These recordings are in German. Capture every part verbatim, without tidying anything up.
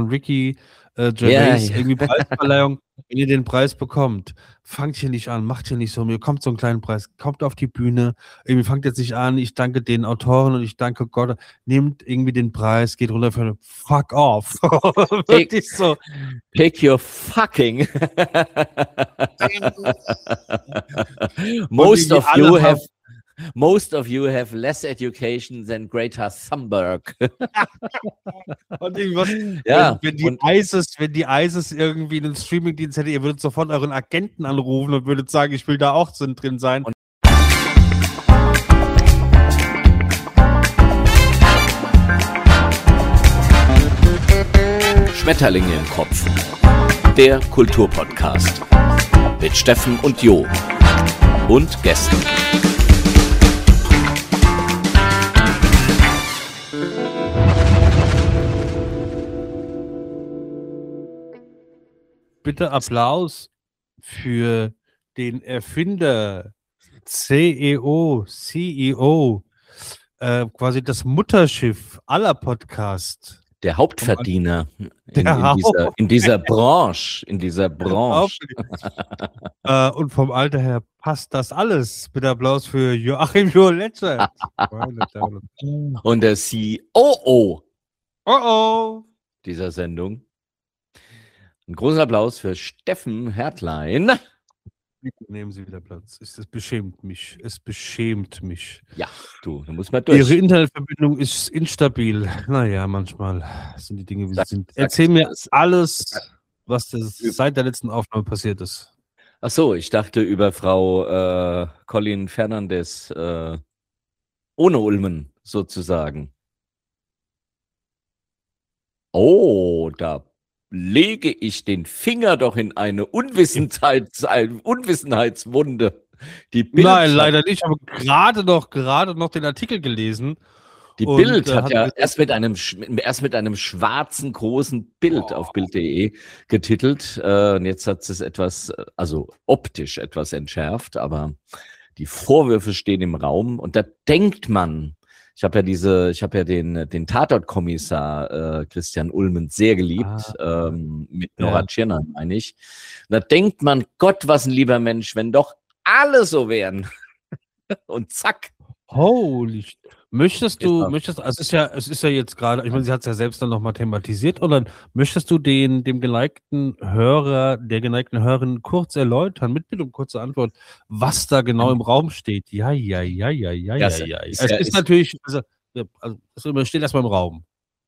von Ricky äh, Ja, Gervais, ja. irgendwie Preisverleihung, wenn ihr den Preis bekommt, fangt hier nicht an, macht hier nicht so, mir kommt so ein kleiner Preis, kommt auf die Bühne, irgendwie fangt jetzt nicht an, ich danke den Autoren und ich danke Gott, nehmt irgendwie den Preis, geht runter für eine Fuck off. Take, Wirklich so. take your fucking. Und Most irgendwie of alle you haben- have most of you have less education than Greta Thunberg. Und irgendwas, Ja, wenn, wenn die und- ISIS, wenn die ISIS irgendwie einen Streamingdienst hätte, ihr würdet sofort euren Agenten anrufen und würdet sagen, ich will da auch drin sein. Und- Schmetterlinge im Kopf. Der Kulturpodcast. Mit Steffen und Jo. Und Gästen. Bitte Applaus für den Erfinder, C E O, C E O, äh, quasi das Mutterschiff aller Podcasts. Der Hauptverdiener in, Der in, dieser, in dieser Branche. In dieser Branche. äh, und vom Alter her passt das alles. Bitte Applaus für Joachim Jolette. Und der C O O Oh oh. dieser Sendung. Ein großer Applaus für Steffen Hertlein. Bitte nehmen Sie wieder Platz. Es, es beschämt mich. Es beschämt mich. Ja, du, da muss man durch. Ihre Internetverbindung ist instabil. Naja, manchmal sind die Dinge, wie sie Sag- sind. sag- Erzähl mir sag- alles, was das seit der letzten Aufnahme passiert ist. Ach so, ich dachte über Frau äh, Colin Fernandes äh, ohne Ulmen sozusagen. Oh, da lege ich den Finger doch in eine Unwissenheits eine Unwissenheitswunde. Die Bild Nein, hat, leider nicht. Ich habe gerade noch, gerade noch den Artikel gelesen. die und, Bild äh, hat hat ja gesagt- erst mit einem sch- erst mit einem schwarzen großen Bild auf Bild punkt de getitelt. Äh, und jetzt hat es etwas, äh, also optisch etwas entschärft, aber die Vorwürfe stehen im Raum und da denkt man. Ich habe ja diese, ich habe ja den, den Tatort-Kommissar äh, Christian Ulmen sehr geliebt, Ah. ähm, mit Ja. Nora Tschirner, meine ich. Da denkt man, Gott, was ein lieber Mensch, wenn doch alle so wären. Und zack. Holy. sh- Möchtest du, Genau. möchtest, also es ist ja, es ist ja jetzt gerade, ich meine, sie hat es ja selbst dann nochmal thematisiert, oder möchtest du den, dem geneigten Hörer, der geneigten Hörerin kurz erläutern, mit Bitte um kurze Antwort, was da genau im Raum steht? Ja, ja, ja, ja, ja, Ja, ja, es- ja. ist Es ja- ist ist- natürlich, also, ja, also es steht erstmal im Raum.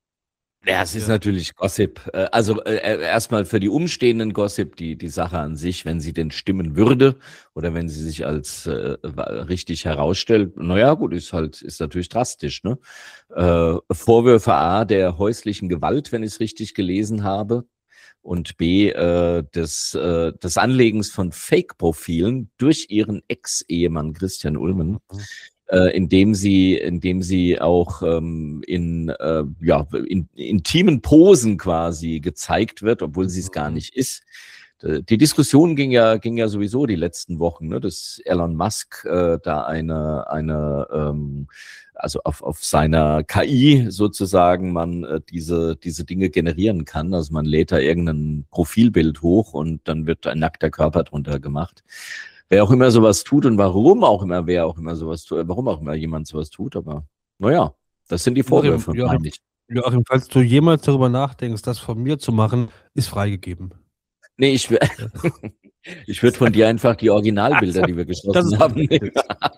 Ja, es ist Ja. natürlich Gossip. Äh, Also äh, erstmal für die Umstehenden Gossip, die, die Sache an sich, wenn sie denn stimmen würde oder wenn sie sich als äh, richtig herausstellt, naja, gut, ist halt, ist natürlich drastisch, ne? Äh, Vorwürfe A der häuslichen Gewalt, wenn ich es richtig gelesen habe, und B äh, des, äh, des Anlegens von Fake-Profilen durch ihren Ex-Ehemann Christian Ulmen. Äh, indem sie, indem sie auch ähm, in, äh, ja, in intimen Posen quasi gezeigt wird, obwohl sie es gar nicht ist. Äh, Die Diskussion ging ja, ging ja sowieso die letzten Wochen, ne, dass Elon Musk äh, da eine, eine ähm, also auf, auf seiner K I sozusagen man äh, diese, diese Dinge generieren kann. Also man lädt da irgendein Profilbild hoch und dann wird ein nackter Körper drunter gemacht. Wer auch immer sowas tut und warum auch immer, wer auch immer sowas tut, warum auch immer jemand sowas tut, aber naja, das sind die Vorwürfe, Joachim, meine ich. Joachim, falls du jemals darüber nachdenkst, das von mir zu machen, ist freigegeben. Nee, ich, wür- ich würde von dir einfach die Originalbilder, die wir Das geschossen ist haben. richtig.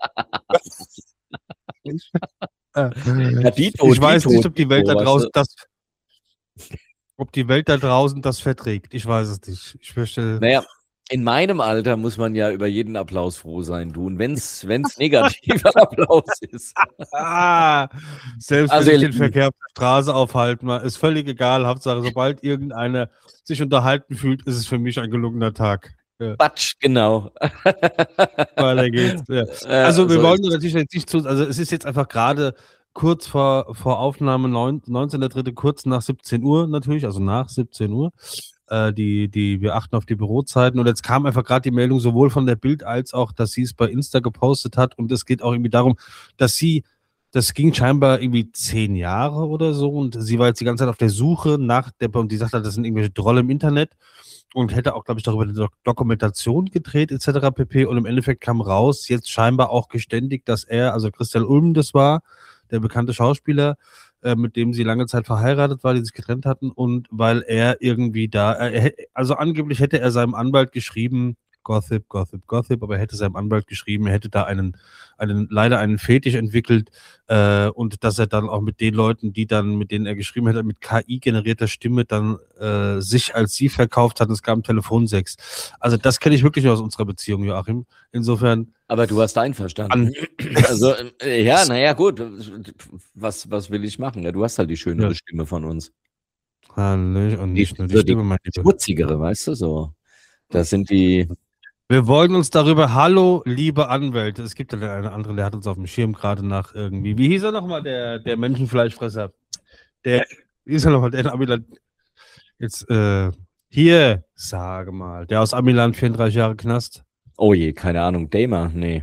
Äh, Ja, Dito, ich weiß Dito, nicht, ob die Welt da Dito, draußen weißt das, ob die Welt da draußen das verträgt. Ich weiß es nicht. Ich möchte. Naja, in meinem Alter muss man ja über jeden Applaus froh sein, du. Und wenn es negativer Applaus ist. Ah, selbst Also, wenn ihr ich den Lieben. Verkehr auf der Straße aufhalten, mal, ist völlig egal. Hauptsache, sobald irgendeiner sich unterhalten fühlt, ist es für mich ein gelungener Tag. Ja, Quatsch, genau. weiter geht's. Ja. Äh, Also wir so wollen ist- natürlich jetzt nicht zu, also es ist jetzt einfach gerade kurz vor, vor Aufnahme neun, neunzehnter dritter kurz nach siebzehn Uhr natürlich, also nach siebzehn Uhr. Äh, die, die, wir achten auf die Bürozeiten und jetzt kam einfach gerade die Meldung sowohl von der Bild als auch, dass sie es bei Insta gepostet hat und es geht auch irgendwie darum, dass sie Das ging scheinbar irgendwie zehn Jahre oder so und sie war jetzt die ganze Zeit auf der Suche nach der, und die sagt halt, das sind irgendwelche Trolle im Internet und hätte auch, glaube ich, darüber eine Dok- Dokumentation gedreht et cetera pp. Und im Endeffekt kam raus, jetzt scheinbar auch geständigt, dass er, also Christian Ulm das war, der bekannte Schauspieler, äh, mit dem sie lange Zeit verheiratet war, die sich getrennt hatten und weil er irgendwie da, er, hä- also angeblich hätte er seinem Anwalt geschrieben, Gossip, Gossip, Gossip, aber er hätte seinem Anwalt geschrieben, er hätte da einen, einen leider einen Fetisch entwickelt äh, und dass er dann auch mit den Leuten, die dann, mit denen er geschrieben hätte, mit K I-generierter Stimme dann äh, sich als sie verkauft hat und es gab Telefonsex. Also das kenne ich wirklich nur aus unserer Beziehung, Joachim. Insofern Aber du hast einverstanden. Also, äh, ja, naja, gut. Was, was will ich machen? Ja, du hast halt die schönere Ja. Stimme von uns. Hallo, und Die, nicht nur die so die Stimme, mein Lieber. schmutzigere, weißt du, so. Das sind die. Wir wollen uns darüber, hallo, liebe Anwälte. Es gibt ja einen anderen, der hat uns auf dem Schirm gerade nach irgendwie, wie hieß er nochmal, der, der Menschenfleischfresser? Der, wie hieß er nochmal, der in Amiland, jetzt, äh, hier, sage mal, der aus Amiland vierunddreißig Jahre Knast. Oh je, keine Ahnung. Damer? Nee.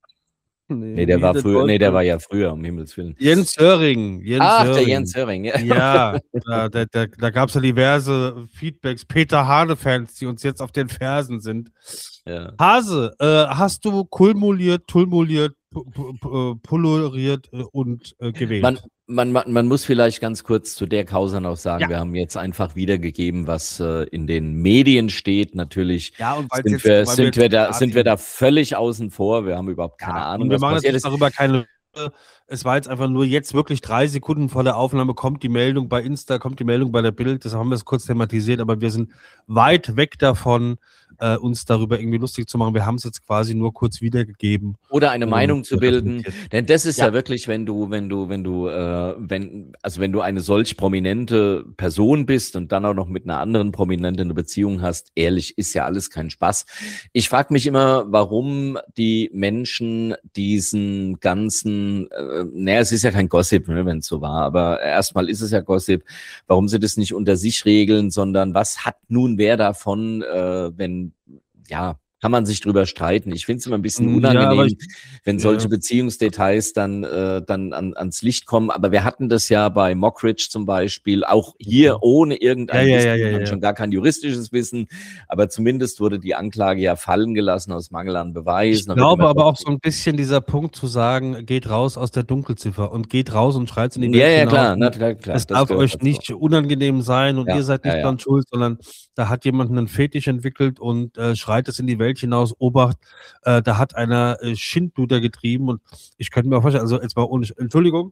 Nee, der wie war hieß früher, nee, der Deutsche? war ja früher, um Himmels Willen. Jens Höring. Jens Ach, Höring. der Jens Höring, ja. Ja, da, da, da, da gab es ja diverse Feedbacks. Peter Hane-Fans, die uns jetzt auf den Fersen sind. Ja. Hase, äh, hast du kulmuliert, tulmuliert, pu- pu- pu- polariert äh, und äh, gewählt? Man, man, man, man muss vielleicht ganz kurz zu der Causa noch sagen, Ja. wir haben jetzt einfach wiedergegeben, was äh, in den Medien steht. Natürlich Ja, und weil's sind, jetzt- wir, weil sind, wir wir da, jetzt sind wir da völlig außen vor. Wir haben überhaupt keine Ja, Ahnung, und wir was machen passiert natürlich ist. darüber keine. Es war jetzt einfach nur jetzt wirklich drei Sekunden vor der Aufnahme kommt die Meldung bei Insta, kommt die Meldung bei der Bild. Das haben wir es kurz thematisiert, aber wir sind weit weg davon, äh, uns darüber irgendwie lustig zu machen. Wir haben es jetzt quasi nur kurz wiedergegeben. Oder eine Und, Meinung zu äh, bilden. präsentiert. Denn das ist ja, Ja. wirklich, wenn du, wenn du, wenn du, äh, wenn, also wenn du eine solch prominente Person bist und dann auch noch mit einer anderen Prominenten eine Beziehung hast, ehrlich, ist ja alles kein Spaß. Ich frage mich immer, warum die Menschen diesen ganzen, äh, naja, es ist ja kein Gossip, ne, wenn es so war, aber erstmal ist es ja Gossip, warum sie das nicht unter sich regeln, sondern was hat nun wer davon, äh, wenn, ja, kann man sich drüber streiten. Ich finde es immer ein bisschen Ja, unangenehm, aber ich- wenn solche ja. Beziehungsdetails dann, äh, dann an, ans Licht kommen. Aber wir hatten das ja bei Mockridge zum Beispiel, auch hier Mhm. ohne irgendein Ja, ja, Wissen, ja, ja, dann ja. schon gar kein juristisches Wissen. Aber zumindest wurde die Anklage ja fallen gelassen aus Mangel an Beweis. Ich Dann wird glaube immer aber auch trotzdem- so ein bisschen dieser Punkt zu sagen, geht raus aus der Dunkelziffer und geht raus und schreit in die Welt Ja, ja, hinaus. klar, Und na, klar, klar. es das darf gehört euch dazu. nicht unangenehm sein und Ja, ihr seid nicht ja, ja. dran schuld, sondern da hat jemand einen Fetisch entwickelt und äh, schreit es in die Welt hinaus. Obacht, äh, da hat einer äh, Schindluder getrieben und ich könnte mir vorstellen, also jetzt mal ohne, Entschuldigung,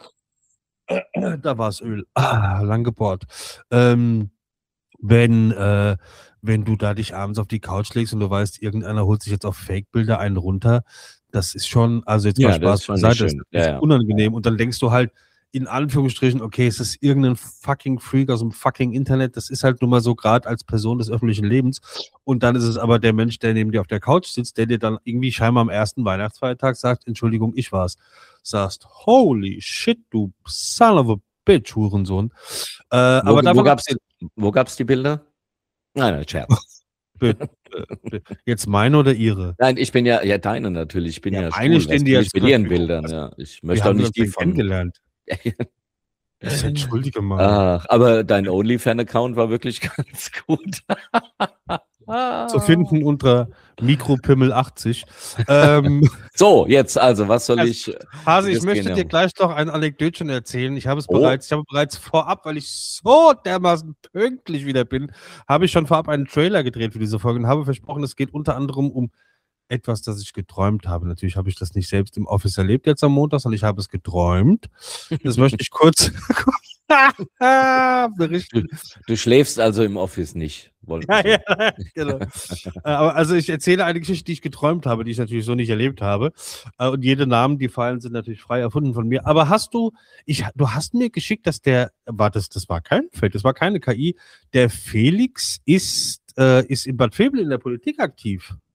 da war es Öl, ah, lang gebohrt. Ähm, wenn, äh, wenn du da dich abends auf die Couch legst und du weißt, irgendeiner holt sich jetzt auf Fake-Bilder einen runter, das ist schon, also jetzt Ja, mal das Spaß ist schon nicht beiseite, das schön. ist Ja, ja. unangenehm und dann denkst du halt, in Anführungsstrichen, okay, es ist irgendein fucking Freak aus dem fucking Internet, das ist halt nun mal so gerade als Person des öffentlichen Lebens und dann ist es aber der Mensch, der neben dir auf der Couch sitzt, der dir dann irgendwie scheinbar am ersten Weihnachtsfeiertag sagt, Entschuldigung, ich war's. Sagst, holy shit, du son of a bitch, Hurensohn. Äh, Wo, aber wo davon gab's die, wo gab's die Bilder? Nein, nein, Scherz. Bitte, bitte. Jetzt meine oder ihre? Nein, ich bin ja, ja deine natürlich. Ich bin Ja, ja, meine schwul. stehen Was die will jetzt ich mit zur ihren Verfügung. Bildern, Also, ja. Ich Wir möchte auch haben uns nicht die dann von. kennengelernt. Das entschuldige mal. Ach, aber dein OnlyFans-Account war wirklich ganz gut. Zu finden unter Mikropimmel achtzig. ähm, So, jetzt also, was soll Also, ich? Hase, ich das möchte gehen, dir ja. gleich noch ein Anekdötchen erzählen. Ich habe es Oh. bereits, ich habe bereits vorab, weil ich so dermaßen pünktlich wieder bin, habe ich schon vorab einen Trailer gedreht für diese Folge und habe versprochen, es geht unter anderem um etwas, das ich geträumt habe. Natürlich habe ich das nicht selbst im Office erlebt jetzt am Montag, sondern ich habe es geträumt. Das möchte ich kurz berichten. Du, du schläfst also im Office nicht. Wollten Ja, Sie. ja, genau. Äh, Aber also ich erzähle eine Geschichte, die ich geträumt habe, die ich natürlich so nicht erlebt habe. Äh, Und jede Namen, die fallen, sind natürlich frei erfunden von mir. Aber hast du, ich, du hast mir geschickt, dass der, war das, das war kein Fake, das war keine K I, der Felix ist, äh, ist in Bad Vilbel in der Politik aktiv.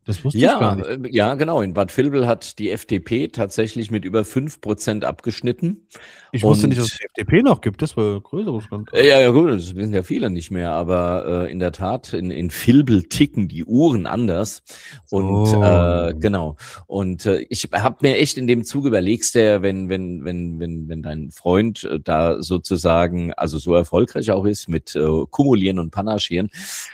Das wusste ich gar Ja, nicht. äh, ja, genau. In Bad Vilbel hat die F D P tatsächlich mit über fünf Prozent abgeschnitten. Ich wusste nicht, dass es Und die F D P noch gibt. Das war ein größerer äh, Skandal. ja, ja, gut, das wissen ja viele nicht mehr, aber äh, in der Tat, in, in Vilbel ticken die Uhren anders. Und So. äh, genau. Und äh, ich habe mir echt in dem Zug überlegst, der, wenn, wenn, wenn, wenn, wenn dein Freund äh, da sozusagen, also so erfolgreich auch ist mit äh, Kumulieren und Panaschieren,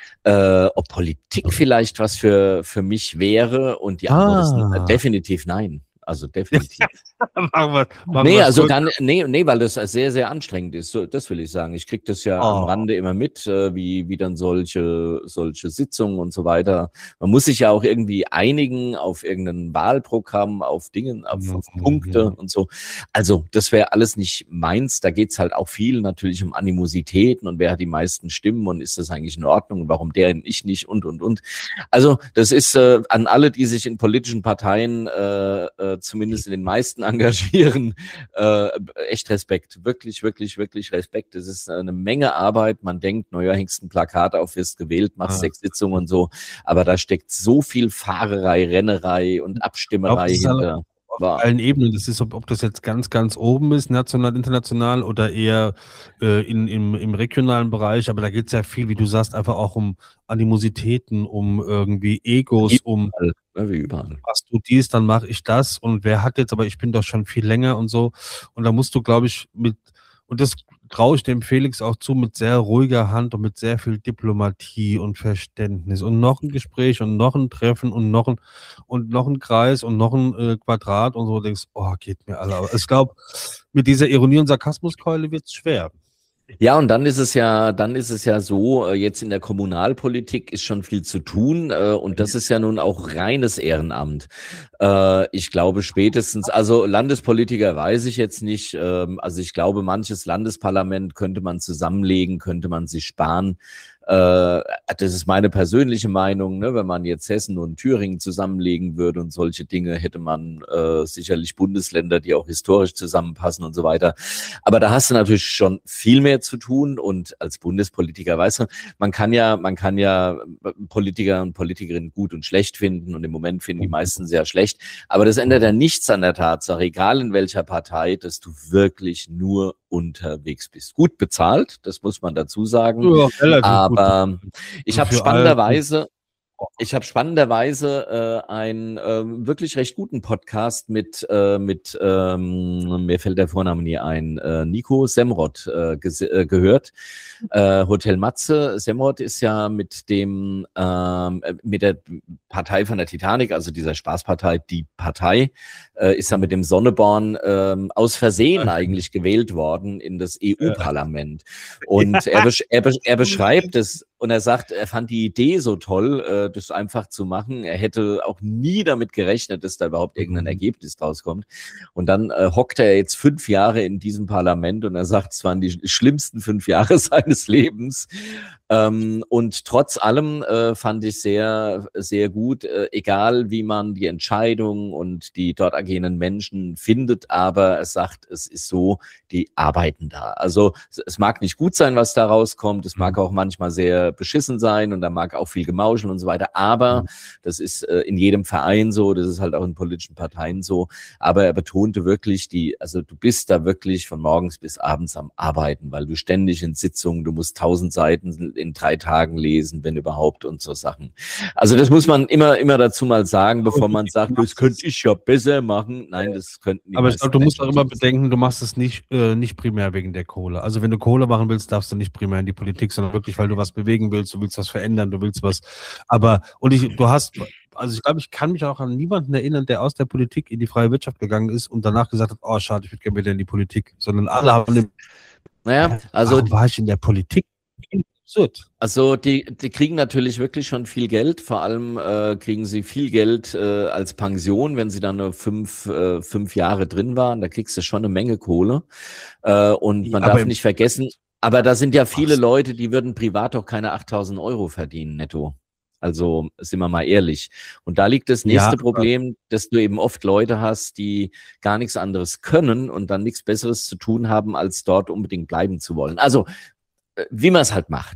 äh, ob Politik vielleicht was für, für mich wäre. Und die Antwort ist äh, Ah. definitiv nein. Also definitiv. Machen wir, machen Nee, wir also kurz. gar nicht, nee, nee, weil das sehr, sehr anstrengend ist. So, das will ich sagen. Ich kriege das ja am Oh. Rande immer mit, äh, wie, wie dann solche, solche Sitzungen und so weiter. Man muss sich ja auch irgendwie einigen auf irgendein Wahlprogramm, auf Dingen, auf, auf Punkte und so. Also, das wäre alles nicht meins. Da geht's halt auch viel natürlich um Animositäten und wer hat die meisten Stimmen und ist das eigentlich in Ordnung und warum der und ich nicht und, und, und. Also, das ist äh, an alle, die sich in politischen Parteien äh, äh, zumindest in den meisten engagieren, äh, echt Respekt. Wirklich, wirklich, wirklich Respekt. Es ist eine Menge Arbeit. Man denkt, naja, hängst ein Plakat auf, wirst gewählt, machst Ah. sechs Sitzungen und so. Aber da steckt so viel Fahrerei, Rennerei und Abstimmerei Ich glaub, das ist hinter. auf War. allen Ebenen. Das ist, ob, ob das jetzt ganz, ganz oben ist, national, international oder eher äh, in, im, im regionalen Bereich. Aber da geht es ja viel, wie du sagst, einfach auch um Animositäten, um irgendwie Egos, um Überall, ne, wie überall. machst du dies, dann mache ich das und wer hat jetzt, aber ich bin doch schon viel länger und so. Und da musst du, glaube ich, mit, und das traue ich dem Felix auch zu, mit sehr ruhiger Hand und mit sehr viel Diplomatie und Verständnis und noch ein Gespräch und noch ein Treffen und noch ein, und noch ein Kreis und noch ein äh, Quadrat und so, denkst, oh, geht mir alle. Aber ich glaube, mit dieser Ironie- und Sarkasmuskeule wird es schwer. Ja, und dann ist es ja, dann ist es ja so, äh, jetzt in der Kommunalpolitik ist schon viel zu tun, äh, und das ist ja nun auch reines Ehrenamt. Äh, ich glaube spätestens, also Landespolitiker weiß ich jetzt nicht, ähm, also ich glaube, manches Landesparlament könnte man zusammenlegen, könnte man sich sparen. Äh, das ist meine persönliche Meinung, ne? Wenn man jetzt Hessen und Thüringen zusammenlegen würde und solche Dinge, hätte man äh, sicherlich Bundesländer, die auch historisch zusammenpassen und so weiter. Aber da hast du natürlich schon viel mehr zu tun und als Bundespolitiker, weißt du, man kann ja, man kann ja Politiker und Politikerinnen gut und schlecht finden und im Moment finden die meisten sehr schlecht. Aber das ändert ja nichts an der Tatsache, egal in welcher Partei, dass du wirklich nur unterwegs bist. Gut bezahlt, das muss man dazu sagen. Ja, relativ Aber gut. ich habe Für spannenderweise, ich habe spannenderweise äh, einen äh, wirklich recht guten Podcast mit, äh, mit ähm, mir fällt der Vorname nie ein, äh, Nico Semrott äh, äh, gehört. Äh, Hotel Matze. Semrott ist ja mit dem ähm, mit der Partei von der Titanic, also dieser Spaßpartei, die Partei, äh, ist ja mit dem Sonneborn ähm, aus Versehen eigentlich gewählt worden in das E U-Parlament. Und er, besch er, besch er beschreibt es und er sagt, er fand die Idee so toll, äh, das einfach zu machen. Er hätte auch nie damit gerechnet, dass da überhaupt irgendein Ergebnis draus kommt. Und dann äh, hockt er jetzt fünf Jahre in diesem Parlament und er sagt, es waren die schlimmsten fünf Jahre seines Lebens. Ähm, und trotz allem äh, fand ich sehr, sehr gut, äh, egal wie man die Entscheidungen und die dort agierenden Menschen findet, aber es sagt, es ist so, die arbeiten da. Also es, es mag nicht gut sein, was da rauskommt, es mag auch manchmal sehr beschissen sein und da mag auch viel Gemauschel und so weiter, aber das ist äh, in jedem Verein so, das ist halt auch in politischen Parteien so, aber er betonte wirklich die, also du bist da wirklich von morgens bis abends am Arbeiten, weil du ständig in Sitzungen, du musst tausend Seiten in drei Tagen lesen, wenn überhaupt und so Sachen. Also das muss man immer, immer dazu mal sagen, bevor man sagt, das könnte ich ja besser machen. Nein, das könnten die Aber ich glaube, du musst auch Menschen immer nicht. bedenken, du machst es nicht, äh, nicht primär wegen der Kohle. Also wenn du Kohle machen willst, darfst du nicht primär in die Politik, sondern wirklich, weil du was bewegen willst, du willst was verändern, du willst was. Aber, und ich, du hast, also ich glaube, ich kann mich auch an niemanden erinnern, der aus der Politik in die freie Wirtschaft gegangen ist und danach gesagt hat, oh schade, ich würde gerne wieder in die Politik. Sondern alle haben, Naja, also warum war ich in der Politik? Absurd. Also die, die kriegen natürlich wirklich schon viel Geld. Vor allem äh, kriegen sie viel Geld äh, als Pension, wenn sie dann nur fünf, äh, fünf Jahre drin waren. Da kriegst du schon eine Menge Kohle. Äh, und man Aber darf im- nicht vergessen, aber da sind ja viele Ach. Leute, die würden privat auch keine achttausend Euro verdienen netto. Also sind wir mal ehrlich. Und da liegt das Ja, nächste aber- Problem, dass du eben oft Leute hast, die gar nichts anderes können und dann nichts Besseres zu tun haben, als dort unbedingt bleiben zu wollen. Also äh, wie man es halt macht. Ne? So.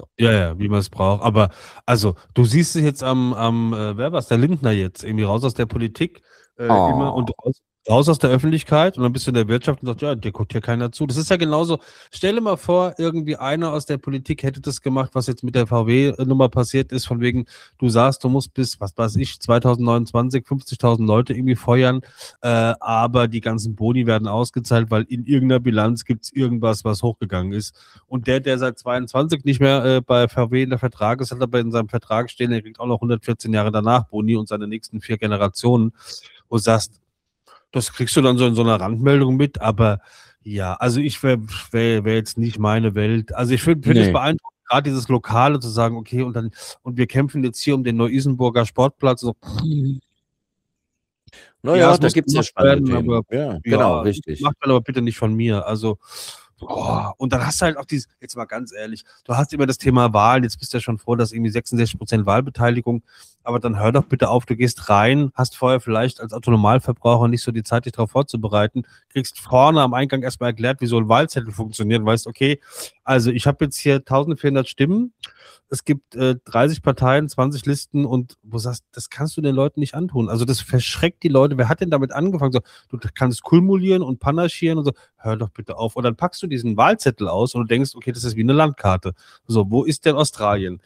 So. Ja, ja, wie man es braucht. Aber also, du siehst es jetzt am, am äh, wer war's, der Lindner jetzt, irgendwie raus aus der Politik, äh, immer und Oh. raus, raus aus der Öffentlichkeit und dann bist du in der Wirtschaft und sagst, ja, dir guckt hier keiner zu. Das ist ja genauso. Stell dir mal vor, irgendwie einer aus der Politik hätte das gemacht, was jetzt mit der V W-Nummer passiert ist, von wegen, du sagst, du musst bis, was weiß ich, zwanzig neunundzwanzig fünfzigtausend Leute irgendwie feuern, äh, aber die ganzen Boni werden ausgezahlt, weil in irgendeiner Bilanz gibt es irgendwas, was hochgegangen ist. Und der, der seit zweiundzwanzig nicht mehr äh, bei V W in der Vertrag ist, hat aber in seinem Vertrag stehen, der kriegt auch noch hundertvierzehn Jahre danach Boni und seine nächsten vier Generationen. Und sagst, das kriegst du dann so in so einer Randmeldung mit, aber ja, also ich wäre wär, wär jetzt nicht meine Welt. Also ich finde find es Nee. beeindruckend, gerade dieses Lokale zu sagen, okay, und dann, und wir kämpfen jetzt hier um den Neu-Isenburger Sportplatz. So, Naja, ja, es da muss gibt es ja gemacht spannende werden, Themen. aber Ja, genau, ja, richtig. macht man aber bitte nicht von mir. Also, boah. Und dann hast du halt auch dieses, jetzt mal ganz ehrlich, du hast immer das Thema Wahlen, jetzt bist du ja schon froh, dass irgendwie sechsundsechzig Prozent Wahlbeteiligung, aber dann hör doch bitte auf, du gehst rein, hast vorher vielleicht als Autonormalverbraucher nicht so die Zeit, dich darauf vorzubereiten, kriegst vorne am Eingang erstmal erklärt, wie so ein Wahlzettel funktioniert, weißt, okay, also ich habe jetzt hier eintausendvierhundert Stimmen, es gibt äh, dreißig Parteien, zwanzig Listen und wo du sagst, das kannst du den Leuten nicht antun. Also das verschreckt die Leute. Wer hat denn damit angefangen? So, du kannst kumulieren und panaschieren und so. Hör doch bitte auf. Und dann packst du diesen Wahlzettel aus und du denkst, okay, das ist wie eine Landkarte. So, wo ist denn Australien?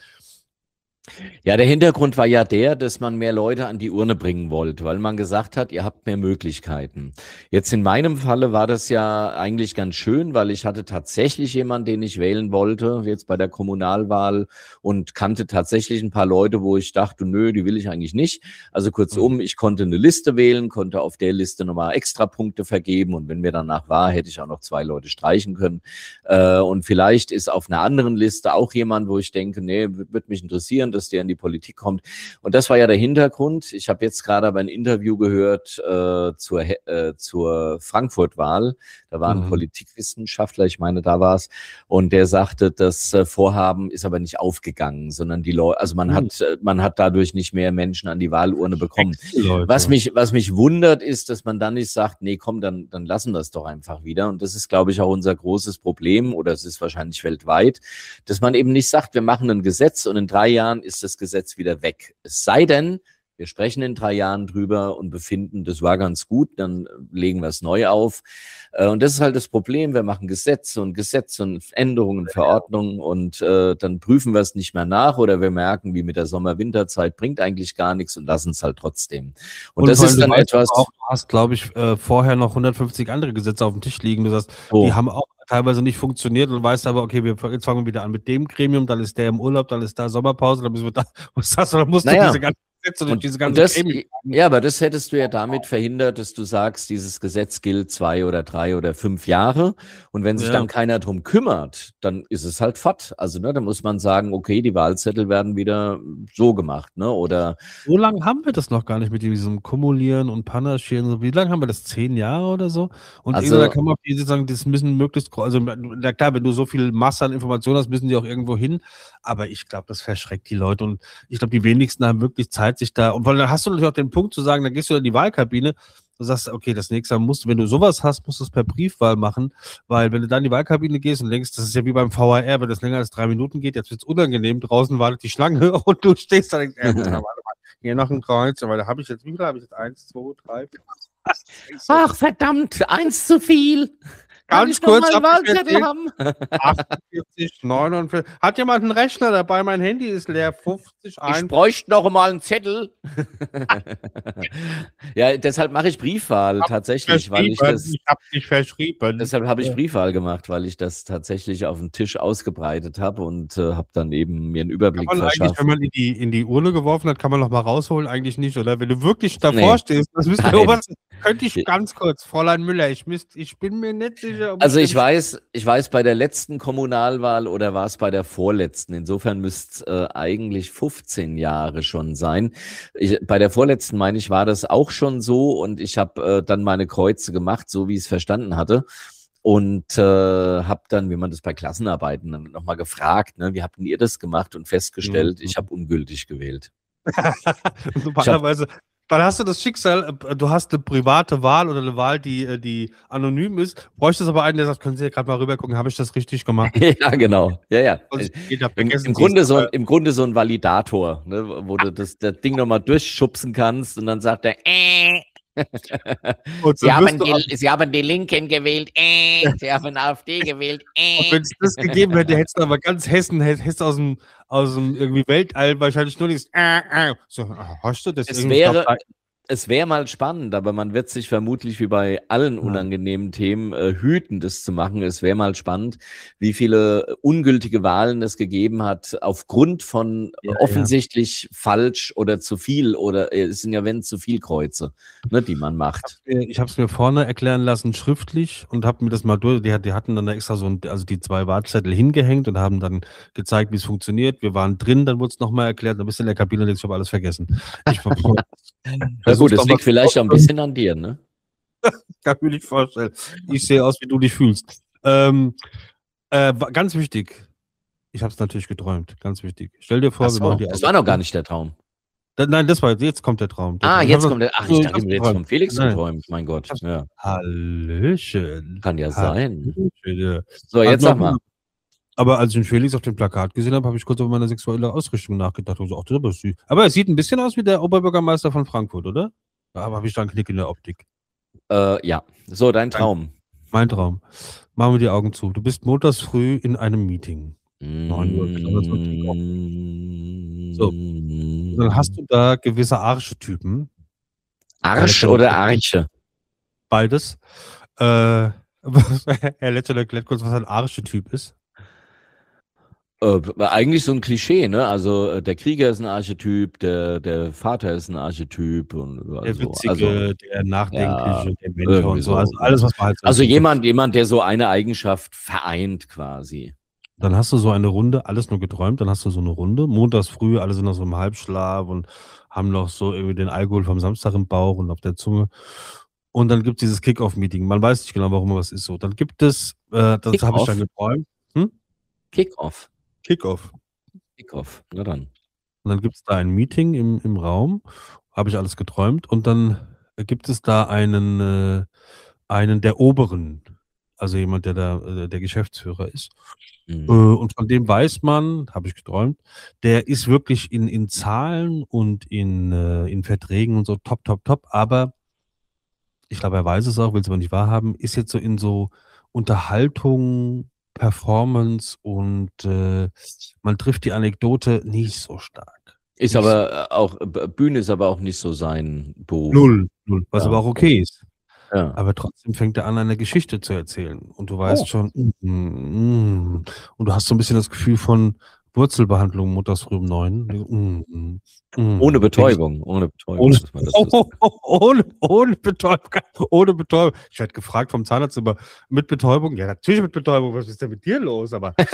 Ja, der Hintergrund war ja der, dass man mehr Leute an die Urne bringen wollte, weil man gesagt hat, ihr habt mehr Möglichkeiten. Jetzt in meinem Falle war das ja eigentlich ganz schön, weil ich hatte tatsächlich jemanden, den ich wählen wollte, jetzt bei der Kommunalwahl und kannte tatsächlich ein paar Leute, wo ich dachte, nö, die will ich eigentlich nicht. Also kurzum, ich konnte eine Liste wählen, konnte auf der Liste nochmal extra Punkte vergeben und wenn mir danach war, hätte ich auch noch zwei Leute streichen können. Äh, und vielleicht ist auf einer anderen Liste auch jemand, wo ich denke, nee, wird mich interessieren, dass der in die Politik kommt. Und das war ja der Hintergrund. Ich habe jetzt gerade aber ein Interview gehört äh, zur, äh, zur Frankfurt-Wahl. Da war ein mhm. Politikwissenschaftler, ich meine, da war es. Und der sagte, das äh, Vorhaben ist aber nicht aufgegangen, sondern die Leute, also man mhm. hat, äh, man hat dadurch nicht mehr Menschen an die Wahlurne bekommen. Was mich, was mich wundert, ist, dass man dann nicht sagt, nee, komm, dann, dann lassen wir es doch einfach wieder. Und das ist, glaube ich, auch unser großes Problem, oder es ist wahrscheinlich weltweit, dass man eben nicht sagt, wir machen ein Gesetz und in drei Jahren ist das Gesetz wieder weg. Es sei denn, wir sprechen in drei Jahren drüber und befinden, das war ganz gut, dann legen wir es neu auf. Und das ist halt das Problem, wir machen Gesetze und Gesetze und Änderungen, Verordnungen und äh, dann prüfen wir es nicht mehr nach oder wir merken, wie mit der Sommer-Winterzeit, bringt eigentlich gar nichts und lassen es halt trotzdem. Und, und das ist dann etwas... Auch, du hast, glaube ich, äh, vorher noch hundertfünfzig andere Gesetze auf dem Tisch liegen. Du sagst, oh. die haben auch teilweise nicht funktioniert und weißt aber, okay, wir, jetzt fangen wir wieder an mit dem Gremium, dann ist der im Urlaub, dann ist da Sommerpause, dann müssen wir da, was das, dann musst naja. du diese ganze Gesetze und, diese und das, ja, aber das hättest du ja damit verhindert, dass du sagst, dieses Gesetz gilt zwei oder drei oder fünf Jahre und wenn sich ja. dann keiner drum kümmert, dann ist es halt fort. Also ne, da muss man sagen, okay, die Wahlzettel werden wieder so gemacht, ne? Oder so lange haben wir das noch gar nicht mit diesem Kumulieren und Panaschieren. Wie lange haben wir das? Zehn Jahre oder so? Und also, da kann man sagen, das müssen möglichst, also na klar, wenn du so viel Masse an Informationen hast, müssen die auch irgendwo hin. Aber ich glaube, das verschreckt die Leute und ich glaube, die wenigsten haben wirklich Zeit, sich da, und weil dann hast du natürlich auch den Punkt zu sagen, dann gehst du in die Wahlkabine, du sagst, okay, das nächste Mal musst du, wenn du sowas hast, musst du es per Briefwahl machen, weil wenn du dann in die Wahlkabine gehst und denkst, das ist ja wie beim V H R, wenn das länger als drei Minuten geht, jetzt wird es unangenehm, draußen wartet die Schlange und du stehst da und denkst, äh, warte mal, hier noch ein Kreuz, weil da habe ich jetzt, wie viel habe ich jetzt? Eins, zwei, drei, vier. Ach, verdammt, eins zu viel. Ganz kurz, haben. achtundvierzig, neunundvierzig. Hat jemand einen Rechner dabei? Mein Handy ist leer. fünfzig, ein. Ich bräuchte noch mal einen Zettel. Ja, deshalb mache ich Briefwahl tatsächlich, weil ich das. Ich habe dich verschrieben. Deshalb habe ich Briefwahl gemacht, weil ich das tatsächlich auf dem Tisch ausgebreitet habe und äh, habe dann eben mir einen Überblick kann man verschafft. Wenn man in die, in die Urne geworfen hat, kann man noch mal rausholen? Eigentlich nicht, oder? Wenn du wirklich davor nee. stehst, das müsste oberst. Könnte ich ganz kurz, Fräulein Müller, ich, müsst, ich bin mir nicht sicher. Ob also ich weiß, ich weiß, bei der letzten Kommunalwahl oder war es bei der vorletzten, insofern müsste es äh, eigentlich fünfzehn Jahre schon sein. Ich, bei der vorletzten, meine ich, war das auch schon so und ich habe äh, dann meine Kreuze gemacht, so wie ich es verstanden hatte. Und äh, habe dann, wie man das bei Klassenarbeiten dann nochmal gefragt, ne, wie habt ihr das gemacht und festgestellt, mhm. ich habe ungültig gewählt. Normalerweise Dann hast du das Schicksal, äh, du hast eine private Wahl oder eine Wahl, die, äh, die anonym ist. Bräuchtest aber einen, der sagt, können Sie ja gerade mal rüber gucken, habe ich das richtig gemacht? Ja, genau. Ja, ja. Sonst geht da, Im, vergessen im, Sie es. Grunde so ein, Aber- Im Grunde so ein Validator, ne, wo du das, das Ding nochmal durchschubsen kannst und dann sagt er, äh. Und Sie, dann wirst haben du die, Sie haben die Linken gewählt, äh. Sie haben AfD gewählt, Und äh. wenn es das gegeben hätte, hättest du aber ganz Hessen, hättest du aus dem, aus dem irgendwie Weltall wahrscheinlich nur dieses äh, äh. So, ah, hast du das Es irgendwie? Ich glaub, wäre, es wäre mal spannend, aber man wird sich vermutlich wie bei allen unangenehmen Themen äh, hüten, das zu machen. Es wäre mal spannend, wie viele ungültige Wahlen es gegeben hat, aufgrund von Ja, offensichtlich ja. falsch oder zu viel oder äh, es sind ja wenn zu viel Kreuze, ne, die man macht. Ich habe es mir vorne erklären lassen, schriftlich, und habe mir das mal durch. Die, die hatten dann extra so ein, also die zwei Wahlzettel hingehängt und haben dann gezeigt, wie es funktioniert. Wir waren drin, dann wurde es nochmal erklärt, dann bist du in der Kabine und denkst, ich habe alles vergessen. Ich Na gut, das liegt vielleicht auch ein bisschen an dir, ne? Kann mir nicht vorstellen. Ich sehe aus, wie du dich fühlst. Ähm, äh, ganz wichtig. Ich habe es natürlich geträumt. Ganz wichtig. Stell dir vor, Ach so, wir machen die das Augen war noch zu. gar nicht der Traum. Da, nein, das war jetzt kommt der Traum. Der ah, Traum. jetzt kommt der. Ach, ich dachte, ich du jetzt von Felix nein. geträumt. Mein Gott. Ja. Hallöchen. Kann ja sein. Hallöchen. So, jetzt also, sag mal. Aber als ich den Felix auf dem Plakat gesehen habe, habe ich kurz über meine sexuelle Ausrichtung nachgedacht. Und so, ach, das ist aber süß. Aber er sieht ein bisschen aus wie der Oberbürgermeister von Frankfurt, oder? Da habe ich da einen Knick in der Optik. Äh, ja. So, dein Traum. Mein Traum. Machen wir die Augen zu. Du bist montags früh in einem Meeting. neun Uhr. So. Und dann hast du da gewisse Archetypen. Arsch oder Arche? Beides. Äh, Herr Letcher erklärt kurz, was ein Archetyp ist. Äh, eigentlich so ein Klischee, ne? Also der Krieger ist ein Archetyp, der, der Vater ist ein Archetyp. Und, also, der Witzige, also, der Nachdenkliche, ja, der Mentor und so. so. Also alles, was man halt so Also jemand, so. jemand, der so eine Eigenschaft vereint quasi. Dann hast du so eine Runde, alles nur geträumt, dann hast du so eine Runde, montags früh, alle sind noch so im Halbschlaf und haben noch so irgendwie den Alkohol vom Samstag im Bauch und auf der Zunge. Und dann gibt es dieses Kick-Off-Meeting. Man weiß nicht genau, warum, aber es ist so. Dann gibt es, äh, das habe ich dann geträumt. Hm? Kick-Off. Kick-Off. Kick-Off, na dann. Und dann gibt es da ein Meeting im, im Raum, habe ich alles geträumt. Und dann gibt es da einen, äh, einen der Oberen, also jemand, der da äh, der Geschäftsführer ist. Mhm. Äh, und von dem weiß man, habe ich geträumt, der ist wirklich in, in Zahlen und in, äh, in Verträgen und so top, top, top. Aber ich glaube, er weiß es auch, will es aber nicht wahrhaben, ist jetzt so in so Unterhaltung, Performance und äh, man trifft die Anekdote nicht so stark. Ist nicht aber so. auch, Bühne ist aber auch nicht so sein Beruf. Null, null, was ja. aber auch okay ist. Ja. Aber trotzdem fängt er an, eine Geschichte zu erzählen. Und du weißt oh. schon, mm, mm, und du hast so ein bisschen das Gefühl von Wurzelbehandlung montags früh um neun. Mm, mm, ohne Betäubung. Ohne Betäubung. Ohne, oh, oh, ohne, ohne Betäubung. Ohne Betäubung. Ich werde gefragt vom Zahnarzt über mit Betäubung. Ja, natürlich mit Betäubung. Was ist denn mit dir los? Aber was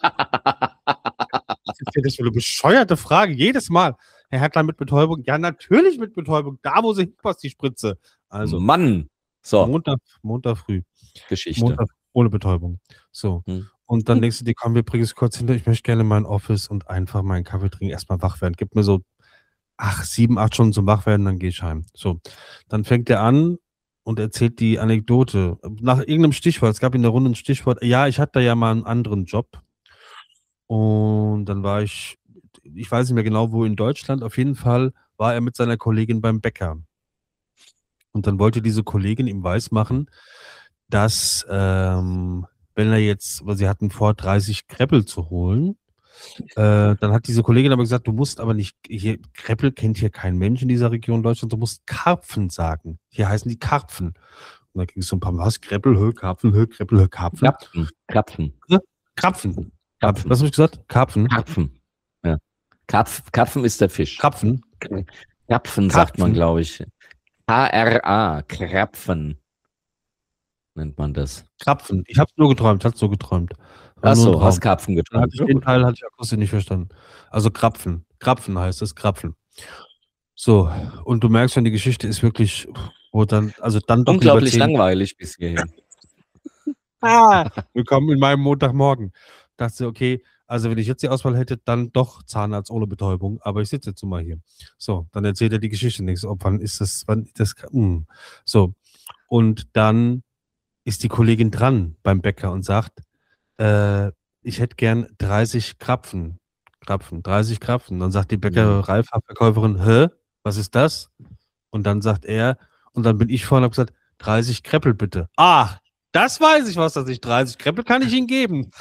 ist denn das für eine bescheuerte Frage? Jedes Mal. Herr Hertlein mit Betäubung. Ja, natürlich mit Betäubung. Da, wo sie hinpasst, die Spritze. Also. Mann. So. Montag, Montag früh. Geschichte. Montag ohne Betäubung. So. Hm. Und dann denkst du dir, komm, wir bringen es kurz hinter. Ich möchte gerne in mein Office und einfach meinen Kaffee trinken, erstmal wach werden. Gib mir so ach, sieben, acht Stunden zum Wachwerden, dann gehe ich heim. So. Dann fängt er an und erzählt die Anekdote. Nach irgendeinem Stichwort. Es gab in der Runde ein Stichwort. Ja, ich hatte ja mal einen anderen Job. Und dann war ich, ich weiß nicht mehr genau, wo in Deutschland. Auf jeden Fall war er mit seiner Kollegin beim Bäcker. Und dann wollte diese Kollegin ihm weismachen, dass, ähm, wenn er jetzt, weil sie hatten vor, dreißig Kreppel zu holen, äh, dann hat diese Kollegin aber gesagt, du musst aber nicht, hier, Kreppel kennt hier kein Mensch in dieser Region Deutschland, du musst Karpfen sagen. Hier heißen die Karpfen. Und dann ging es so ein paar Mal, was? Kreppel, Hö, Karpfen, Hö, Kreppel, Hö, Karpfen. Krapfen. Krapfen. Krapfen. Krapfen. Was habe ich gesagt? Karpfen. Karpfen. Ja. Karpf, Karpfen ist der Fisch. Krapfen. Krapfen sagt man, glaube ich. K R A, Krapfen nennt man das. Krapfen. Ich habe es nur geträumt, hat es nur geträumt. Achso, hast Krapfen geträumt. Hatte ich den Teil hatte ich akustisch nicht verstanden. Also Krapfen. Krapfen heißt es, Krapfen. So, und du merkst schon, die Geschichte ist wirklich, wo dann, also dann doch unglaublich langweilig bis hierhin. ah, willkommen in meinem Montagmorgen. Dachte, okay, Also wenn ich jetzt die Auswahl hätte, dann doch Zahnarzt ohne Betäubung, aber ich sitze jetzt mal hier. So, dann erzählt er die Geschichte nicht. So, wann ist das, wann ist das, hm. So, und dann ist die Kollegin dran beim Bäcker und sagt, äh, ich hätte gern dreißig Krapfen. Krapfen, dreißig Krapfen. Dann sagt die Bäckerei-Fachverkäuferin, hä, was ist das? Und dann sagt er, und dann bin ich vorne und habe gesagt, dreißig Kreppel bitte. Ah, das weiß ich, was das ist. dreißig Kreppel kann ich Ihnen geben.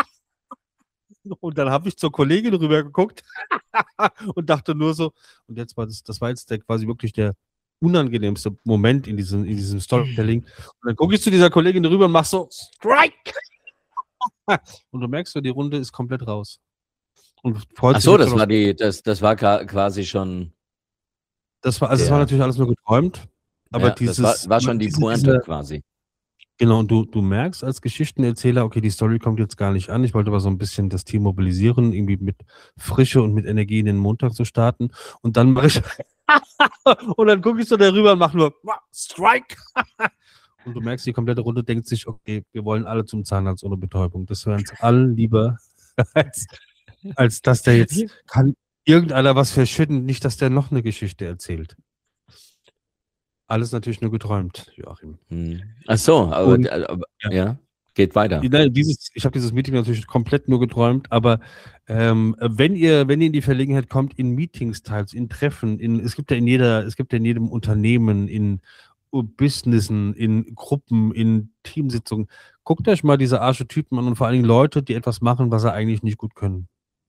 Und dann habe ich zur Kollegin rüber geguckt und dachte nur so, und jetzt war das, das war jetzt der, quasi wirklich der unangenehmste Moment in diesem, in diesem Storytelling. Und dann gucke ich zu dieser Kollegin rüber und mach so, Strike! Und du merkst so, die Runde ist komplett raus. Und freut Ach so, das war die, das, das war quasi schon. Das war, also es war natürlich alles nur geträumt, aber ja, dieses. Das war, war schon die diese, Pointe diese, quasi. Genau, und du, du merkst als Geschichtenerzähler, okay, die Story kommt jetzt gar nicht an. Ich wollte aber so ein bisschen das Team mobilisieren, irgendwie mit Frische und mit Energie in den Montag zu starten. Und dann mache ich. Und dann gucke ich so darüber und mache nur Strike. Und du merkst, die komplette Runde denkt sich, okay, wir wollen alle zum Zahnarzt ohne Betäubung. Das wäre uns allen lieber, als, als dass der jetzt kann irgendeiner was verschütten, nicht, dass der noch eine Geschichte erzählt. Alles natürlich nur geträumt, Joachim. Hm. Ach so, aber, und, aber ja. ja, geht weiter. Dieses, ich habe dieses Meeting natürlich komplett nur geträumt, aber ähm, wenn ihr, wenn ihr in die Verlegenheit kommt, in Meetings teils, in Treffen, in, es gibt ja in jeder, es gibt ja in jedem Unternehmen, in Businessen, in Gruppen, in Teamsitzungen, guckt euch mal diese Archetypen an und vor allen Dingen Leute, die etwas machen, was sie eigentlich nicht gut können.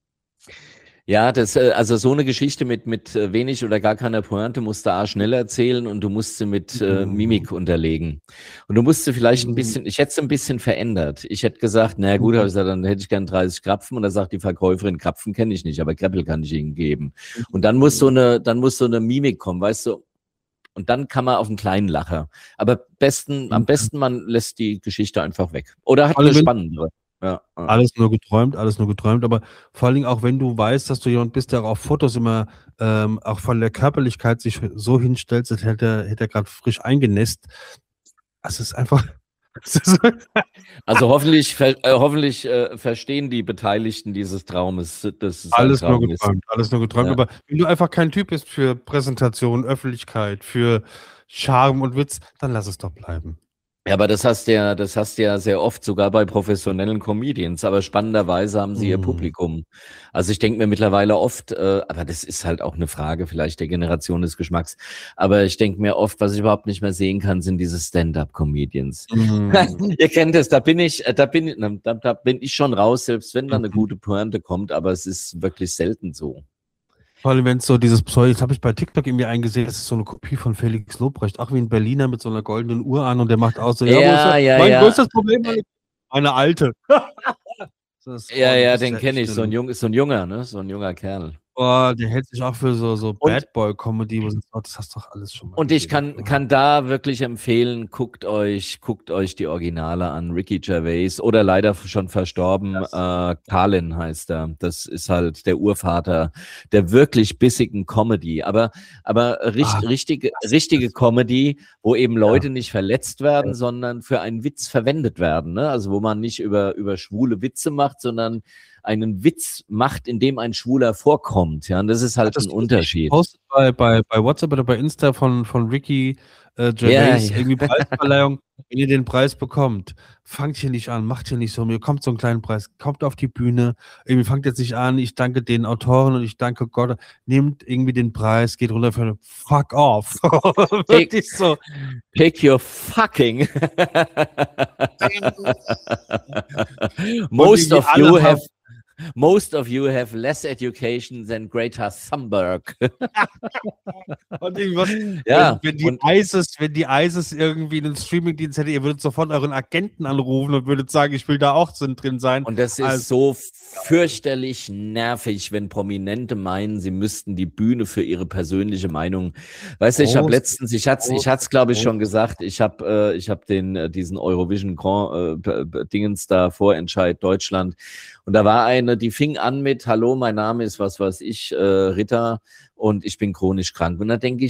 Ja, das, also so eine Geschichte mit, mit wenig oder gar keiner Pointe musst du A schnell erzählen und du musst sie mit äh, Mimik unterlegen. Und du musst sie vielleicht ein bisschen, ich hätte es ein bisschen verändert. Ich hätte gesagt, na gut, habe ich gesagt, dann hätte ich gern dreißig Krapfen und dann sagt die Verkäuferin, Krapfen kenne ich nicht, aber Kreppel kann ich Ihnen geben. Und dann muss so eine, dann muss so eine Mimik kommen, weißt du? Und dann kann man auf einen kleinen Lacher. Aber besten, am besten man lässt die Geschichte einfach weg. Oder hat eine spannendere. Ja, ja. Alles nur geträumt, alles nur geträumt, aber vor allen Dingen auch, wenn du weißt, dass du jemand bist, der auf Fotos immer ähm, auch von der Körperlichkeit sich so hinstellt, als hätte er, hätte er gerade frisch eingenässt. Es ist einfach... Also hoffentlich, äh, hoffentlich äh, verstehen die Beteiligten dieses Traumes. Das ist alles Traum nur geträumt, ist. alles nur geträumt, ja. Aber wenn du einfach kein Typ bist für Präsentation, Öffentlichkeit, für Charme und Witz, dann lass es doch bleiben. Ja, aber das hast ja, das hast ja sehr oft sogar bei professionellen Comedians, aber spannenderweise haben sie mm. ihr Publikum. Also ich denke mir mittlerweile oft, äh, aber das ist halt auch eine Frage vielleicht der Generation des Geschmacks, aber ich denke mir oft, was ich überhaupt nicht mehr sehen kann, sind diese Stand-up-Comedians. Mm. Ihr kennt es, da bin ich, da bin, da, da bin ich schon raus, selbst wenn da eine gute Pointe kommt, aber es ist wirklich selten so. Vor allem, wenn es so dieses Pseudo, jetzt habe ich bei TikTok irgendwie eingesehen, das ist so eine Kopie von Felix Lobrecht, auch wie ein Berliner mit so einer goldenen Uhr an und der macht auch so, ja, ja, ja mein ja. größtes Problem, eine alte. Das, ja, ja, den kenne ich, so ein, jung, so ein junger, ne, so ein junger Kerl. Oh, der hält sich auch für so, so Bad Boy Comedy, oh, das hast du doch alles schon mal. Und ich kann, oder? kann da wirklich empfehlen, guckt euch, guckt euch die Originale an, Ricky Gervais oder leider schon verstorben, äh, Carlin heißt er. Das ist halt der Urvater der wirklich bissigen Comedy, aber, aber richt, Ach, richtige, richtige Comedy, wo eben Leute ja. nicht verletzt werden, ja. sondern für einen Witz verwendet werden, ne? Also wo man nicht über, über schwule Witze macht, sondern einen Witz macht, in dem ein Schwuler vorkommt. Ja, und das ist halt das ein Unterschied. Postet bei, bei, bei WhatsApp oder bei Insta von, von Ricky äh, Gervais, ja, ja. irgendwie Preisverleihung. Wenn ihr den Preis bekommt, fangt hier nicht an, macht hier nicht so, mir kommt so einen kleinen Preis, kommt auf die Bühne, irgendwie fangt jetzt nicht an, ich danke den Autoren und ich danke Gott, nehmt irgendwie den Preis, geht runter für eine Fuck off. Wirklich so. Take your fucking. Most of you have Most of you have less education than Greta Thunberg. Und irgendwas, ja, wenn, wenn, die und ISIS, wenn die ISIS irgendwie einen Streamingdienst hätte, ihr würdet sofort euren Agenten anrufen und würdet sagen, ich will da auch drin sein. Und das ist also so fürchterlich nervig, wenn Prominente meinen, sie müssten die Bühne für ihre persönliche Meinung. Weißt du, ich habe letztens, ich hatte ich hatte es glaube ich schon gesagt, ich habe äh, ich habe den äh, diesen Eurovision Grand äh, Dingens da Vorentscheid Deutschland. Und da war eine, die fing an mit, hallo, mein Name ist was weiß ich, äh, Ritter und ich bin chronisch krank. Und da denke ich,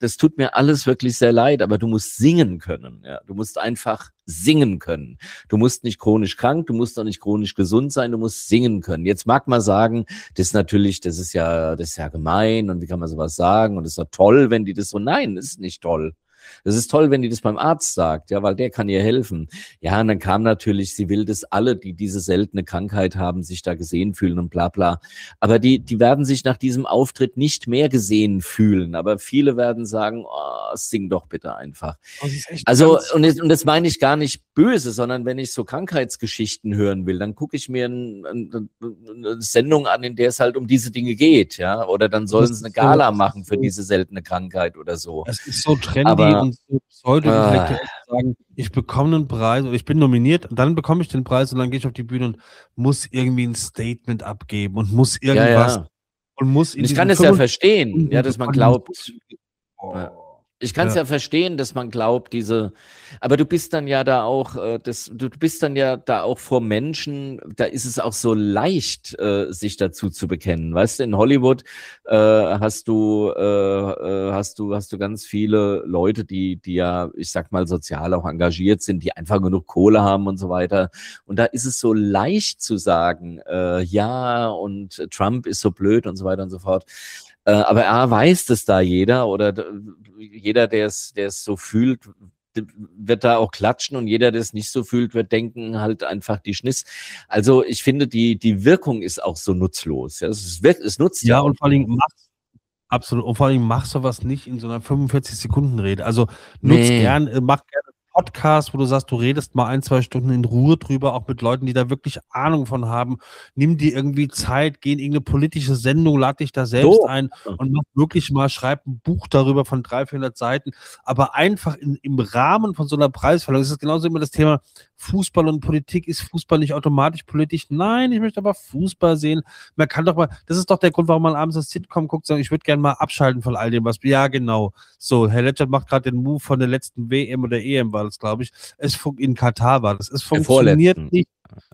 das tut mir alles wirklich sehr leid, aber du musst singen können. Ja? Du musst einfach singen können. Du musst nicht chronisch krank, du musst auch nicht chronisch gesund sein, du musst singen können. Jetzt mag man sagen, das ist natürlich, das ist ja, das ist ja gemein und wie kann man sowas sagen und es ist doch toll, wenn die das so, nein, das ist nicht toll. Das ist toll, wenn die das beim Arzt sagt, ja, weil der kann ihr helfen. Ja, und dann kam natürlich, sie will, dass alle, die diese seltene Krankheit haben, sich da gesehen fühlen und bla bla. Aber die, die werden sich nach diesem Auftritt nicht mehr gesehen fühlen. Aber viele werden sagen, oh, sing doch bitte einfach. Also, und das, und das meine ich gar nicht böse, sondern wenn ich so Krankheitsgeschichten hören will, dann gucke ich mir ein, ein, eine Sendung an, in der es halt um diese Dinge geht, ja. Oder dann sollen sie eine Gala so, machen für so, diese seltene Krankheit oder so. Es ist so trendy. Aber und so pseudo-intellektuell äh, sagen, ich bekomme einen Preis oder ich bin nominiert und dann bekomme ich den Preis und dann gehe ich auf die Bühne und muss irgendwie ein Statement abgeben und muss irgendwas ja, ja. und muss in ich kann es ja verstehen, ja, dass man glaubt. Oh. Ja. Ich kann es ja. ja verstehen, dass man glaubt, diese, aber du bist dann ja da auch, äh, das, du bist dann ja da auch vor Menschen, da ist es auch so leicht, äh, sich dazu zu bekennen. Weißt du, in Hollywood äh, hast du, äh, hast du, hast du ganz viele Leute, die, die ja, ich sag mal, sozial auch engagiert sind, die einfach genug Kohle haben und so weiter. Und da ist es so leicht zu sagen, äh, ja, und Trump ist so blöd und so weiter und so fort. Äh, aber A, weiß das da jeder oder d- jeder, der es der es so fühlt, d- wird da auch klatschen und jeder, der es nicht so fühlt, wird denken halt einfach die Schniss. Also ich finde, die die Wirkung ist auch so nutzlos. Ja, es, ist, es nutzt ja, ja auch. Und vor allem machst, absolut, und vor allem machst du was nicht in so einer fünfundvierzig Sekunden Rede. Also nutz nee. gern, mach gerne Podcast, wo du sagst, du redest mal ein, zwei Stunden in Ruhe drüber, auch mit Leuten, die da wirklich Ahnung von haben. Nimm dir irgendwie Zeit, geh in irgendeine politische Sendung, lad dich da selbst so. ein und mach wirklich mal, schreib ein Buch darüber von dreihundert, vierhundert Seiten. Aber einfach in, im Rahmen von so einer Preisverleihung, das ist genauso immer das Thema Fußball und Politik. Ist Fußball nicht automatisch politisch? Nein, ich möchte aber Fußball sehen. Man kann doch mal, das ist doch der Grund, warum man abends das Sitcom guckt, sagen, ich würde gerne mal abschalten von all dem, was, ja genau. So, Herr Letschert macht gerade den Move von der letzten W M oder E M, war das, glaube ich. Es in Katar war das. Es funktioniert nicht.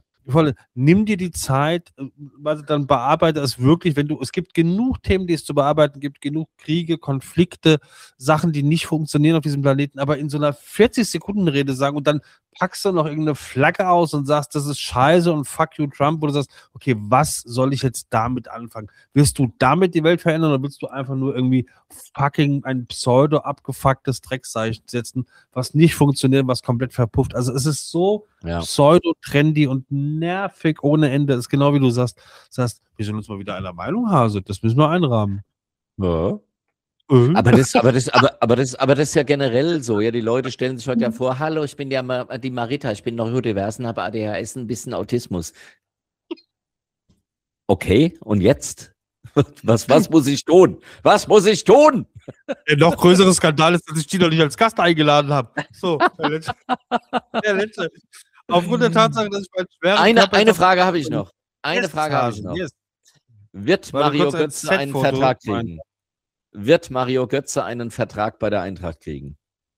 Nimm dir die Zeit, also dann bearbeite es wirklich, wenn du, es gibt genug Themen, die es zu bearbeiten gibt, genug Kriege, Konflikte, Sachen, die nicht funktionieren auf diesem Planeten, aber in so einer vierzig-Sekunden-Rede sagen und dann packst du noch irgendeine Flagge aus und sagst, das ist scheiße und fuck you Trump, wo du sagst, okay, was soll ich jetzt damit anfangen? Willst du damit die Welt verändern oder willst du einfach nur irgendwie fucking ein pseudo-abgefucktes Dreckzeichen setzen, was nicht funktioniert, was komplett verpufft? Also es ist so ja. pseudo-trendy und nervig ohne Ende. Das ist genau wie du sagst, sagst, wir sollen uns mal wieder einer Meinung haben, das müssen wir einrahmen. Ja. Aber das, aber das, aber, aber das, aber das ist ja generell so. Ja, die Leute stellen sich heute ja vor, hallo, ich bin ja Ma- die Marita, ich bin neurodiversen, habe A D H S, ein bisschen Autismus. Okay, und jetzt? Was, was muss ich tun? Was muss ich tun? Der noch größere Skandal ist, dass ich die noch nicht als Gast eingeladen habe. So, der letzte. Der letzte. Aufgrund der Tatsache, dass ich mein schweres Eine, eine Frage habe ich noch. Eine yes, Frage habe ich noch. Yes. Wird Mario Götze einen Vertrag kriegen? Wird Mario Götze einen Vertrag bei der Eintracht kriegen?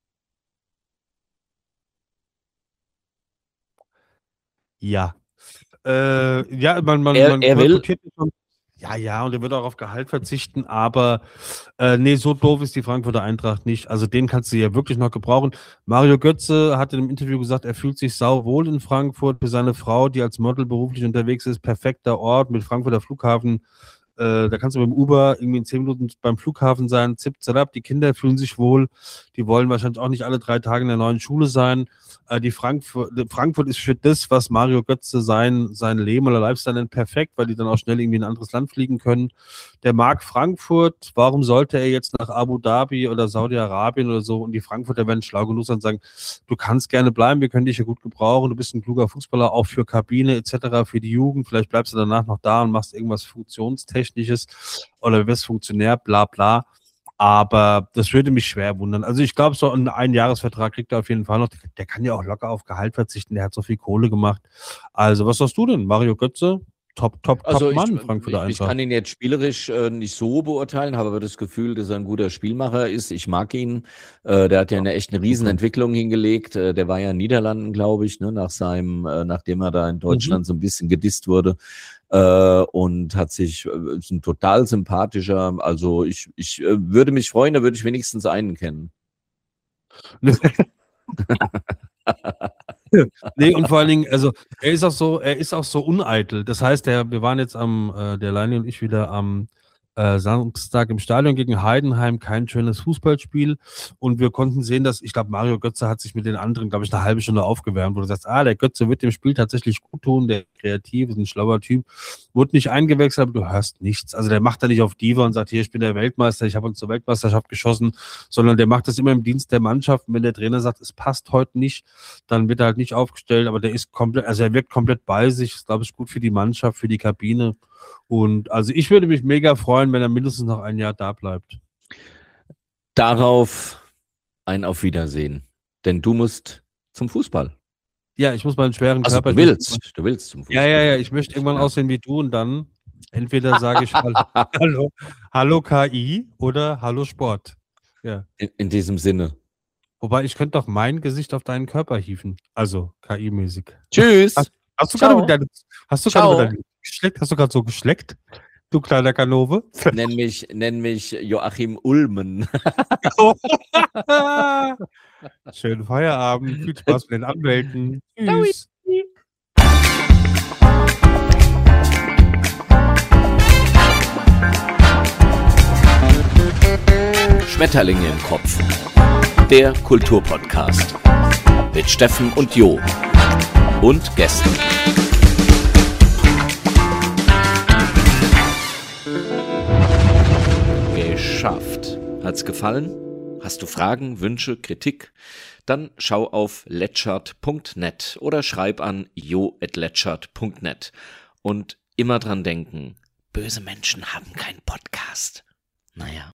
Ja. Äh, ja, man, man, er, man er will. Schon, ja, ja, und er wird auch auf Gehalt verzichten, aber äh, nee, so doof ist die Frankfurter Eintracht nicht. Also den kannst du ja wirklich noch gebrauchen. Mario Götze hat in einem Interview gesagt, er fühlt sich sauwohl in Frankfurt. Für seine Frau, die als Model beruflich unterwegs ist, perfekter Ort mit Frankfurter Flughafen. Äh, da kannst du mit dem Uber irgendwie in zehn Minuten beim Flughafen sein, zip, zap, die Kinder fühlen sich wohl, die wollen wahrscheinlich auch nicht alle drei Tage in der neuen Schule sein. Äh, die Frankfurt, Frankfurt ist für das, was Mario Götze sein, sein Leben oder Lifestyle nennt, perfekt, weil die dann auch schnell irgendwie in ein anderes Land fliegen können. Der mag Frankfurt, warum sollte er jetzt nach Abu Dhabi oder Saudi-Arabien oder so, und die Frankfurter werden schlau genug sein und sagen, du kannst gerne bleiben, wir können dich hier gut gebrauchen, du bist ein kluger Fußballer, auch für Kabine et cetera, für die Jugend, vielleicht bleibst du danach noch da und machst irgendwas Funktionstechnisches oder wirst Funktionär, bla bla. Aber das würde mich schwer wundern. Also ich glaube, so einen Einjahresvertrag kriegt er auf jeden Fall noch. Der kann ja auch locker auf Gehalt verzichten. Der hat so viel Kohle gemacht. Also was sagst du denn? Mario Götze? Top, top, also top Mann, ich, Frankfurter ich, Eintracht. Ich kann ihn jetzt spielerisch äh, nicht so beurteilen, habe aber das Gefühl, dass er ein guter Spielmacher ist. Ich mag ihn. Äh, der hat ja eine echt eine Riesenentwicklung hingelegt. Äh, der war ja in den Niederlanden, glaube ich, ne, nach seinem, äh, nachdem er da in Deutschland mhm. so ein bisschen gedisst wurde. äh, und hat sich, äh, ist ein total sympathischer, also ich, ich äh, würde mich freuen, da würde ich wenigstens einen kennen. Nee, und vor allen Dingen, also er ist auch so, er ist auch so uneitel. Das heißt, der, wir waren jetzt am, äh, der Leini und ich wieder am äh, Samstag im Stadion gegen Heidenheim, kein schönes Fußballspiel. Und wir konnten sehen, dass, ich glaube, Mario Götze hat sich mit den anderen, glaube ich, eine halbe Stunde aufgewärmt, wo du sagst, ah, der Götze wird dem Spiel tatsächlich gut tun, der kreativ ist ein schlauer Typ, wurde nicht eingewechselt, aber du hörst nichts. Also der macht da nicht auf Diva und sagt, hier, ich bin der Weltmeister, ich habe uns zur Weltmeisterschaft geschossen, sondern der macht das immer im Dienst der Mannschaft. Und wenn der Trainer sagt, es passt heute nicht, dann wird er halt nicht aufgestellt, aber der ist komplett, also er wirkt komplett bei sich, ist, glaube ich, gut für die Mannschaft, für die Kabine. Und also ich würde mich mega freuen, wenn er mindestens noch ein Jahr da bleibt. Darauf ein Auf Wiedersehen. Denn du musst zum Fußball. Ja, ich muss meinen schweren Also Körper... du willst, du willst zum Fußball. Ja, ja, ja, ich möchte irgendwann Ja. aussehen wie du und dann entweder sage ich Hallo, Hallo, Hallo K I oder Hallo Sport. Ja. In, in diesem Sinne. Wobei, ich könnte doch mein Gesicht auf deinen Körper hieven. Also K I-mäßig. Tschüss. Hast, hast du Ciao. gerade mit deinem, hast du gerade Ciao. mit deinem geschleckt? Hast du gerade so geschleckt? Du kleiner Kanove. Nenn mich, nenn mich Joachim Ulmen. Schönen Feierabend. Viel Spaß mit den Anwälten. Tschüss. Schmetterlinge im Kopf. Der Kulturpodcast. Mit Steffen und Jo. Und Gästen. Geschafft. Hat's gefallen? Hast du Fragen, Wünsche, Kritik? Dann schau auf letschert punkt net oder schreib an jo at letschert punkt net. Und immer dran denken, böse Menschen haben keinen Podcast. Naja.